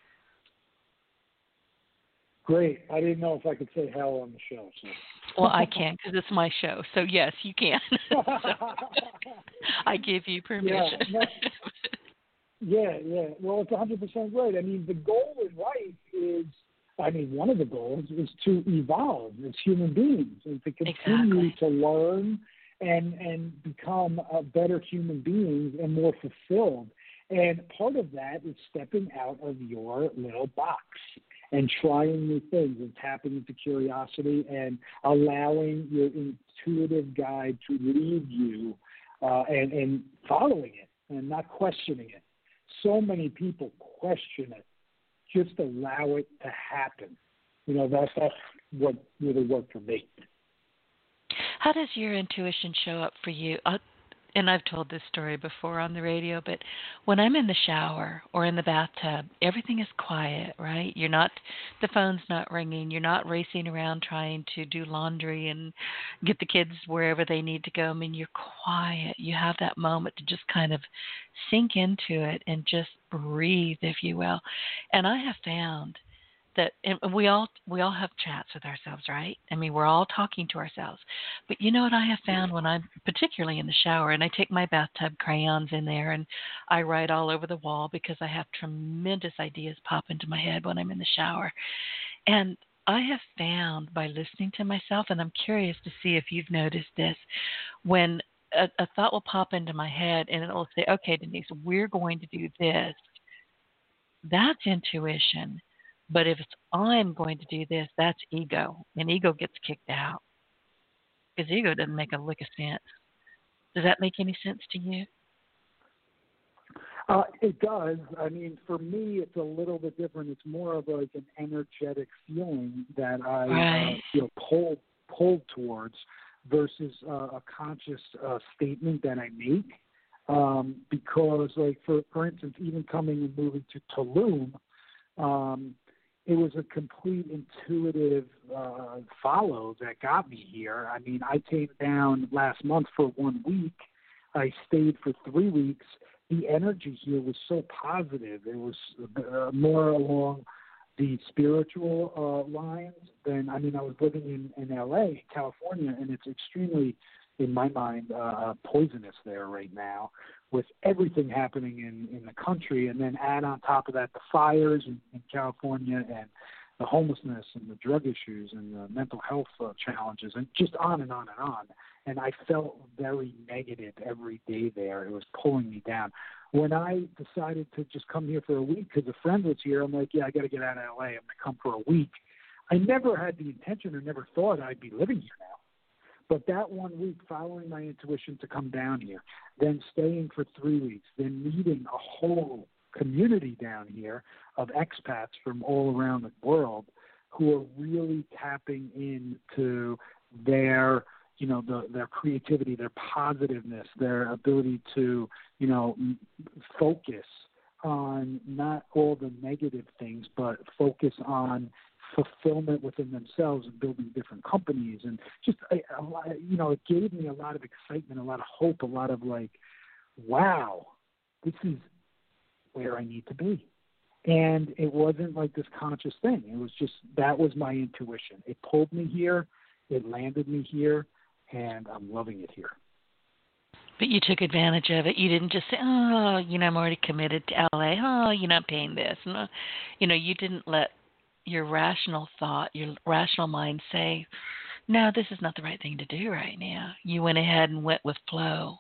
Great. I didn't know if I could say hell on the show. So. Well, I can because it's my show. So, yes, you can. So, I give you permission. Yeah, no, yeah, yeah. Well, it's one hundred percent right. I mean, the goal in life is, I mean, one of the goals is to evolve as human beings and to continue Exactly. to learn and and become uh, better human beings and more fulfilled. And part of that is stepping out of your little box and trying new things and tapping into curiosity and allowing your intuitive guide to lead you uh, and, and following it and not questioning it. So many people question it. Just allow it to happen. You know, that's, that's what really worked for me. How does your intuition show up for you? Uh, and I've told this story before on the radio, but when I'm in the shower or in the bathtub, everything is quiet, right? You're not, the phone's not ringing. You're not racing around trying to do laundry and get the kids wherever they need to go. I mean, you're quiet. You have that moment to just kind of sink into it and just breathe, if you will. And I have found that, and we all we all have chats with ourselves, right? I mean, we're all talking to ourselves. But you know what I have found when I'm particularly in the shower, and I take my bathtub crayons in there and I write all over the wall because I have tremendous ideas pop into my head when I'm in the shower. And I have found by listening to myself, and I'm curious to see if you've noticed this, when a, a thought will pop into my head and it will say, okay, Denise, we're going to do this. That's intuition. But if it's I'm going to do this, that's ego, and ego gets kicked out because ego doesn't make a lick of sense. Does that make any sense to you? Uh, it does. I mean, for me, it's a little bit different. It's more of like an energetic feeling that I right. uh, feel pulled pulled towards versus uh, a conscious uh, statement that I make. Um, because, like for for instance, even coming and moving to Tulum. Um, It was a complete intuitive uh, follow that got me here. I mean, I came down last month for one week. I stayed for three weeks. The energy here was so positive. It was uh, more along the spiritual uh, lines than, I mean, I was living in, in L A, California, and it's extremely, in my mind, uh, poisonous there right now with everything happening in, in the country. And then add on top of that the fires in, in California and the homelessness and the drug issues and the mental health uh, challenges and just on and on and on. And I felt very negative every day there. It was pulling me down. When I decided to just come here for a week because a friend was here, I'm like, yeah, I got to get out of L A. I'm going to come for a week. I never had the intention or never thought I'd be living here now. But that one week, following my intuition to come down here, then staying for three weeks, then meeting a whole community down here of expats from all around the world who are really tapping into their, you know, the, their creativity, their positiveness, their ability to, you know, focus on not all the negative things, but focus on fulfillment within themselves and building different companies. And just, a, a lot, you know, it gave me a lot of excitement, a lot of hope, a lot of like, wow, this is where I need to be. And it wasn't like this conscious thing. It was just, that was my intuition. It pulled me here. It landed me here. And I'm loving it here. But you took advantage of it. You didn't just say, oh, you know, I'm already committed to L A. Oh, you're not paying this. No. You know, you didn't let your rational thought, your rational mind say, no, this is not the right thing to do right now. You went ahead and went with flow.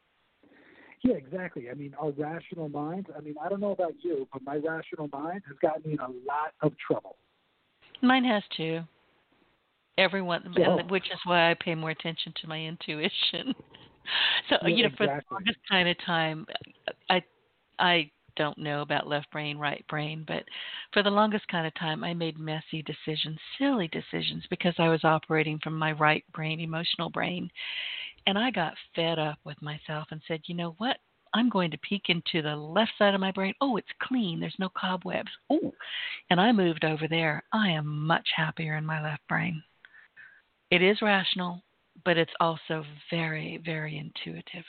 Yeah, exactly. I mean, our rational minds, I mean, I don't know about you, but my rational mind has gotten me in a lot of trouble. Mine has too. Everyone, so, and which is why I pay more attention to my intuition. So, yeah, you know, exactly. for the longest kind of time, I, I don't know about left brain, right brain, but for the longest kind of time, I made messy decisions, silly decisions, because I was operating from my right brain, emotional brain. And I got fed up with myself and said, you know what? I'm going to peek into the left side of my brain. Oh, it's clean. There's no cobwebs. Oh, and I moved over there. I am much happier in my left brain. It is rational, but it's also very, very intuitive.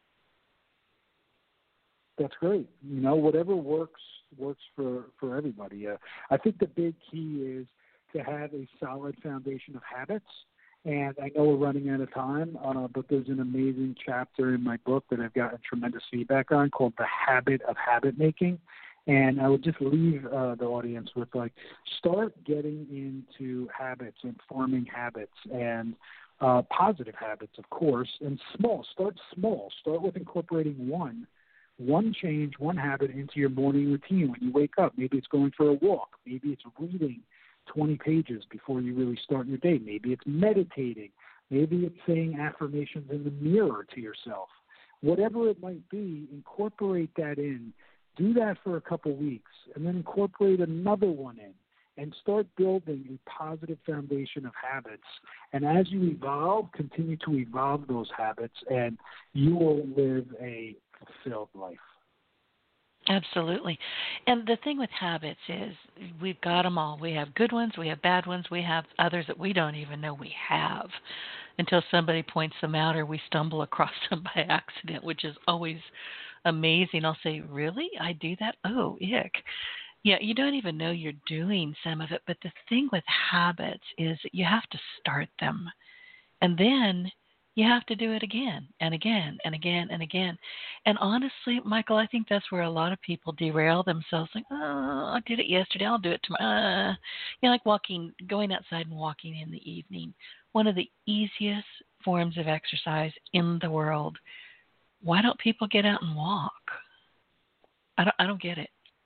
That's great. You know, whatever works works for, for everybody. Uh, I think the big key is to have a solid foundation of habits. And I know we're running out of time, uh, but there's an amazing chapter in my book that I've gotten tremendous feedback on called The Habit of Habit Making. And I would just leave uh, the audience with, like, start getting into habits and forming habits and uh, positive habits, of course, and small. Start small. Start with incorporating one. One change, one habit into your morning routine when you wake up. Maybe it's going for a walk. Maybe it's reading twenty pages before you really start your day. Maybe it's meditating. Maybe it's saying affirmations in the mirror to yourself. Whatever it might be, incorporate that in. Do that for a couple weeks, and then incorporate another one in. and start building a positive foundation of habits. And as you evolve, continue to evolve those habits, and you will live a fulfilled life. Absolutely. And the thing with habits is we've got them all. We have good ones, we have bad ones, we have others that we don't even know we have until somebody points them out or we stumble across them by accident, which is always amazing. I'll say, really? I do that? Oh, ick. Yeah, you don't even know you're doing some of it. But the thing with habits is that you have to start them. And then you have to do it again and again and again and again. And honestly, Michael, I think that's where a lot of people derail themselves. Like, oh, I did it yesterday, I'll do it tomorrow. Uh, you know, like walking, going outside and walking in the evening. One of the easiest forms of exercise in the world. Why don't people get out and walk? I don't, I don't get it.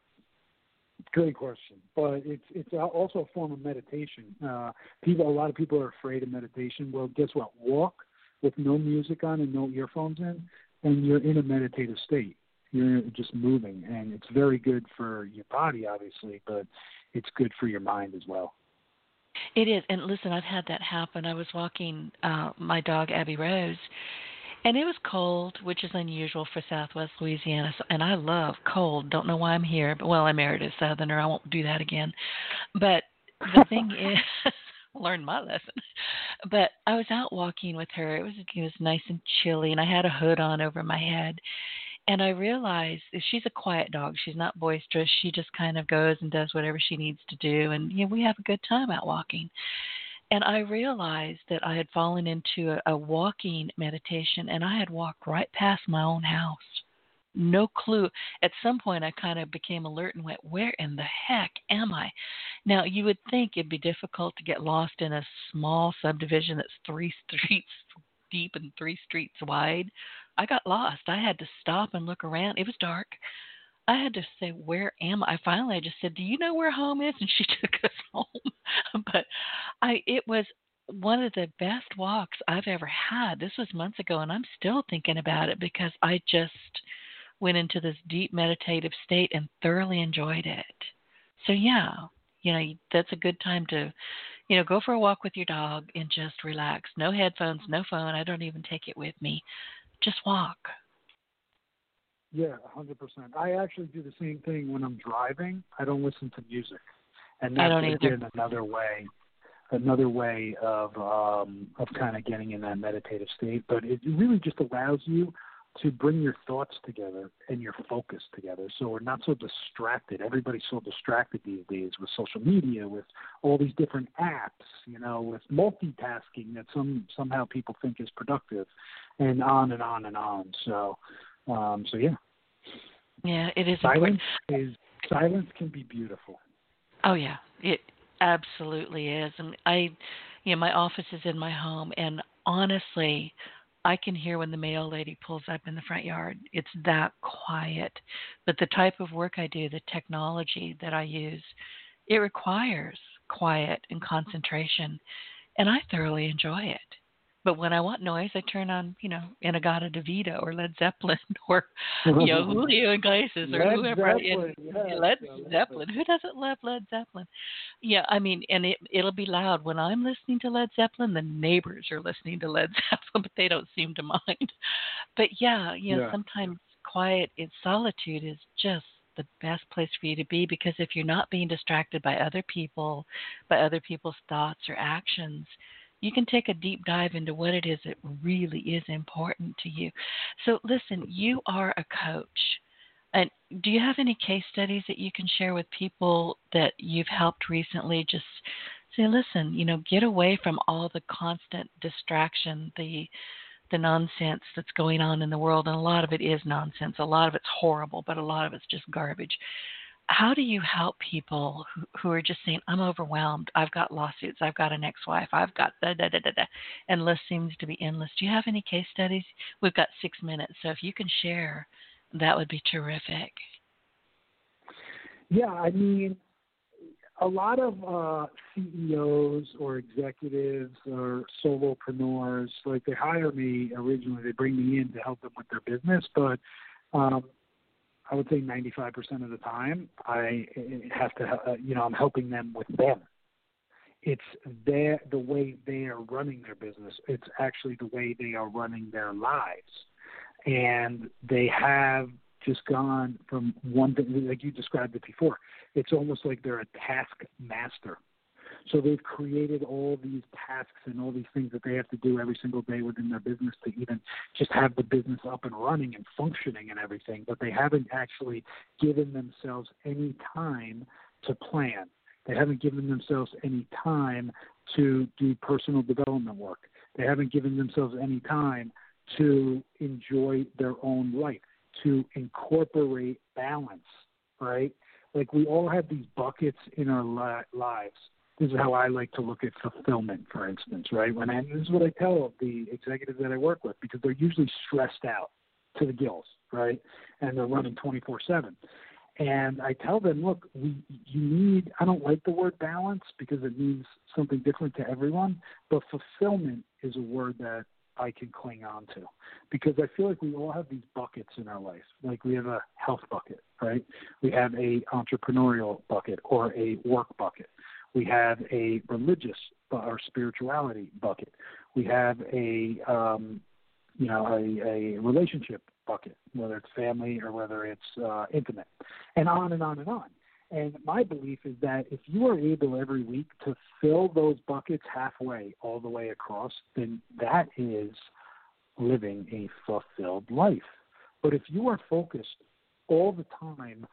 Great question, but it's it's also a form of meditation. Uh, people, a lot of people are afraid of meditation. Well, guess what? Walk with no music on and no earphones in, and you're in a meditative state. You're just moving, and it's very good for your body, obviously, but it's good for your mind as well. It is, and listen, I've had that happen. I was walking uh, my dog, Abby Rose, and it was cold, which is unusual for Southwest Louisiana, and I love cold. Don't know why I'm here, but, well, I married a Southerner. I won't do that again. But the thing is, learned my lesson. But I was out walking with her. It was it was nice and chilly, and I had a hood on over my head. And I realized she's a quiet dog. She's not boisterous. She just kind of goes and does whatever she needs to do, and you know, we have a good time out walking. And I realized that I had fallen into a, a walking meditation, and I had walked right past my own house. No clue. At some point, I kind of became alert and went, where in the heck am I? Now, you would think it'd be difficult to get lost in a small subdivision that's three streets deep and three streets wide. I got lost. I had to stop and look around. It was dark. I had to say, where am I? Finally, I just said, do you know where home is? And she took us home. But I, it was one of the best walks I've ever had. This was months ago, and I'm still thinking about it because I just went into this deep meditative state and thoroughly enjoyed it. So, yeah, you know, that's a good time to, you know, go for a walk with your dog and just relax. No headphones, no phone. I don't even take it with me. Just walk. Yeah, one hundred percent. I actually do the same thing when I'm driving. I don't listen to music. And that's, I don't either. again, another way another way of um, of kind of getting in that meditative state. But it really just allows you to bring your thoughts together and your focus together. So we're not so distracted. Everybody's so distracted these days with social media, with all these different apps, you know, with multitasking that some somehow people think is productive, and on and on and on. So, um, so yeah. Yeah, it is silence important. is silence can be beautiful. Oh yeah, it absolutely is. And I, you know, my office is in my home, and honestly, I can hear when the mail lady pulls up in the front yard. It's that quiet. But the type of work I do, the technology that I use, it requires quiet and concentration, and I thoroughly enjoy it. But when I want noise, I turn on, you know, Inagata DeVito or Led Zeppelin or, you know, Julio Iglesias or Led whoever. Zeppelin, It, yes, Led yeah, Zeppelin. Who doesn't love Led Zeppelin? Yeah, I mean, and it, it'll be loud. When I'm listening to Led Zeppelin, the neighbors are listening to Led Zeppelin, but they don't seem to mind. But yeah, you know, yeah. sometimes quiet in solitude is just the best place for you to be, because if you're not being distracted by other people, by other people's thoughts or actions, you can take a deep dive into what it is that really is important to you. So listen, you are a coach. And do you have any case studies that you can share with people that you've helped recently? Just say, listen, you know, get away from all the constant distraction, the the nonsense that's going on in the world. And a lot of it is nonsense. A lot of it's horrible, but a lot of it's just garbage. How do you help people who, who are just saying, I'm overwhelmed, I've got lawsuits, I've got an ex-wife, I've got da, da, da, da, da, and list seems to be endless. Do you have any case studies? We've got six minutes, so if you can share, that would be terrific. Yeah, I mean, a lot of uh, C E Os or executives or solopreneurs, like they hire me originally, they bring me in to help them with their business, but um, I would say ninety-five percent of the time, I have to, uh, you know, I'm helping them with them. It's their, the way they are running their business. It's actually the way they are running their lives. And they have just gone from one thing, like you described it before. It's almost like they're a task master. So they've created all these tasks and all these things that they have to do every single day within their business to even just have the business up and running and functioning and everything. But they haven't actually given themselves any time to plan. They haven't given themselves any time to do personal development work. They haven't given themselves any time to enjoy their own life, to incorporate balance, right? Like we all have these buckets in our li- lives. This is how I like to look at fulfillment, for instance, right? When I, this is what I tell the executives that I work with, because they're usually stressed out to the gills, right? And they're running twenty-four seven. And I tell them, look, we, you need, I don't like the word balance because it means something different to everyone, but fulfillment is a word that I can cling on to, because I feel like we all have these buckets in our life. Like we have a health bucket, right? We have a entrepreneurial bucket or a work bucket. We have a religious or spirituality bucket. We have a, um, you know, a, a relationship bucket, whether it's family or whether it's uh, intimate, and on and on and on. And my belief is that if you are able every week to fill those buckets halfway all the way across, then that is living a fulfilled life. But if you are focused all the time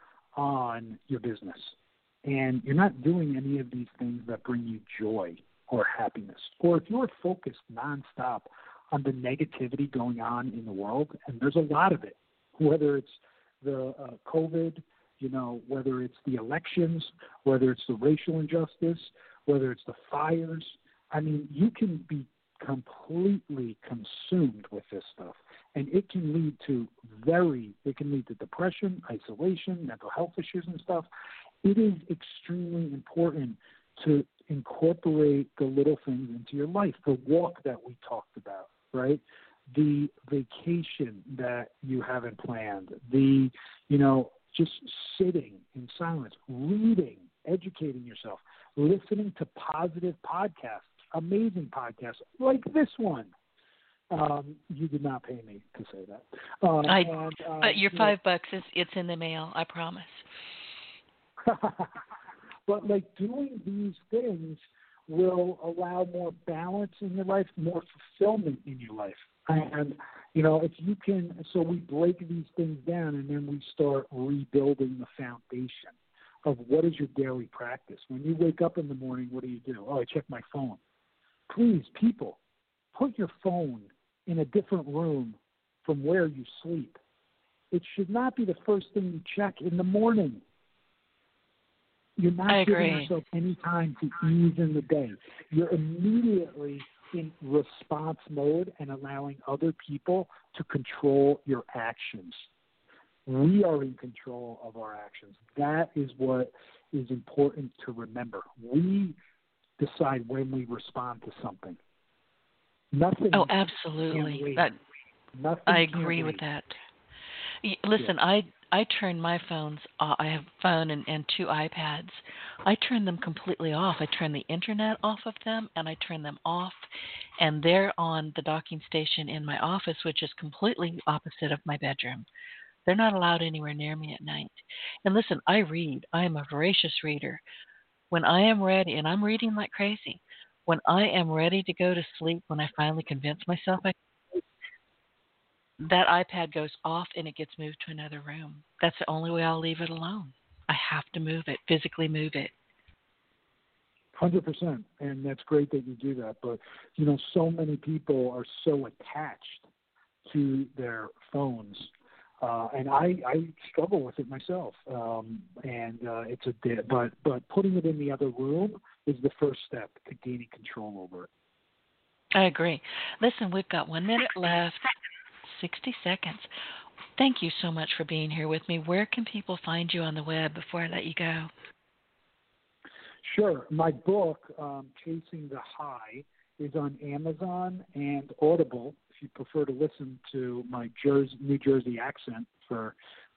on your business and you're not doing any of these things that bring you joy or happiness, or if you're focused nonstop on the negativity going on in the world, and there's a lot of it, whether it's the uh, COVID, you know, whether it's the elections, whether it's the racial injustice, whether it's the fires. I mean, you can be completely consumed with this stuff, and it can lead to very, it can lead to depression, isolation, mental health issues and stuff. It is extremely important to incorporate the little things into your life, the walk that we talked about, right? The vacation that you haven't planned, the, you know, just sitting in silence, reading, educating yourself, listening to positive podcasts, amazing podcasts like this one. Um, you did not pay me to say that. Uh, I, and, uh, but your you five know, bucks is it's in the mail. I promise. But like doing these things will allow more balance in your life, more fulfillment in your life. And, you know, if you can, so we break these things down and then we start rebuilding the foundation of what is your daily practice. When you wake up in the morning, what do you do? Oh, I check my phone. Please, people, put your phone in a different room from where you sleep. It should not be the first thing you check in the morning. You're not giving yourself any time to ease in the day. You're immediately in response mode and allowing other people to control your actions. We are in control of our actions. That is what is important to remember. We decide when we respond to something. Nothing. Oh, absolutely. That, Nothing I agree with wait. that. Listen, yeah. I I turn my phones off. I have a phone and, and two iPads. I turn them completely off. I turn the internet off of them, and I turn them off. And they're on the docking station in my office, which is completely opposite of my bedroom. They're not allowed anywhere near me at night. And listen, I read. I am a voracious reader. When I am ready, and I'm reading like crazy, when I am ready to go to sleep, when I finally convince myself I that iPad goes off and it gets moved to another room. That's the only way I'll leave it alone. I have to move it, physically move it. one hundred percent. And that's great that you do that. But, you know, so many people are so attached to their phones. Uh, and I, I struggle with it myself. Um, and uh, it's a bit, but, but putting it in the other room is the first step to gaining control over it. I agree. Listen, we've got one minute left. sixty seconds. Thank you so much for being here with me. Where can people find you on the web before I let you go? Sure. My book, um, Chasing the High, is on Amazon and Audible, if you prefer to listen to my Jersey, New Jersey accent for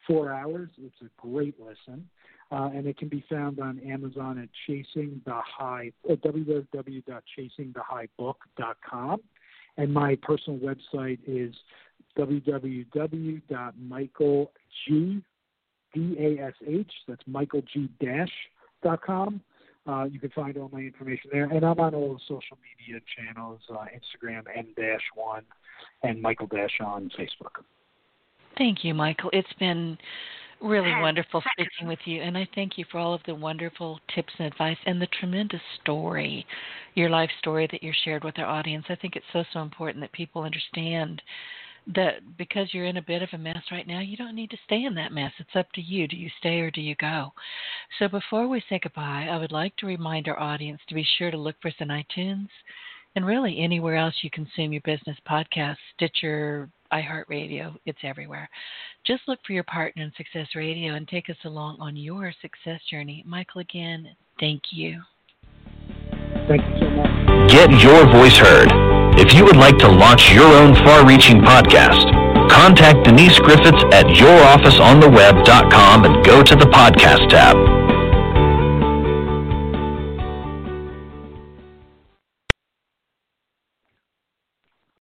four hours. It's a great listen. Uh, and it can be found on Amazon at Chasing the High, uh, w w w dot chasing the high book dot com. And my personal website is w w w dot michael g dash, that's michael g dash dot com. Uh, you can find all my information there. And I'm on all the social media channels, uh, Instagram, M one, and Michael Dash on Facebook. Thank you, Michael. It's been really wonderful speaking with you, and I thank you for all of the wonderful tips and advice and the tremendous story, your life story that you shared with our audience. I think it's so, so important that people understand that because you're in a bit of a mess right now, you don't need to stay in that mess. It's up to you. Do you stay or do you go? So before we say goodbye, I would like to remind our audience to be sure to look for us on iTunes and really anywhere else you consume your business podcasts, Stitcher, iHeartRadio, it's everywhere. Just look for your partner in Success Radio and take us along on your success journey. Michael, again, thank you. Thank you so much. Get your voice heard. If you would like to launch your own far-reaching podcast, contact Denise Griffiths at your office on the web dot com and go to the podcast tab.